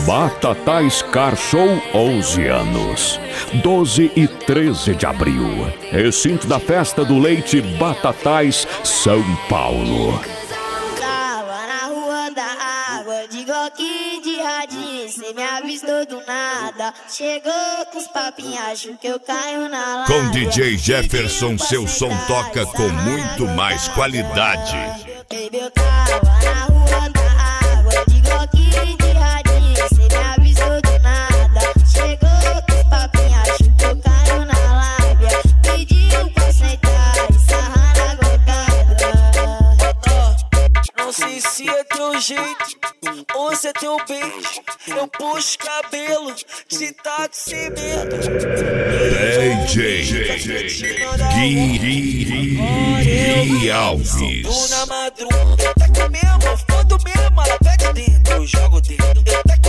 Batatais Car Show 11 anos, 12 e 13 de abril. Recinto da Festa do Leite Batatais, São Paulo. Tava na rua da água, de Glock de radinho, cê me avistou do nada. Chegou com os papinhos, acho que eu caio na lábia. Com DJ Jefferson, seu som toca com muito mais qualidade. Baby, eu tava na rua da água, de Glock de radinho, cê me avisou do nada. Chegou com os papinhos, acho que eu caio na lábia. Pediu pra sentar e sarrar na gocada. Não sei se é teu jeito ou se é teu beijo. Eu puxo cabelo, te taco sem medo. DJ Gui Alves. Tô na madrugada, eu taco mesmo, eu fodo mesmo. Ela pega dentro, eu jogo dentro. Eu taco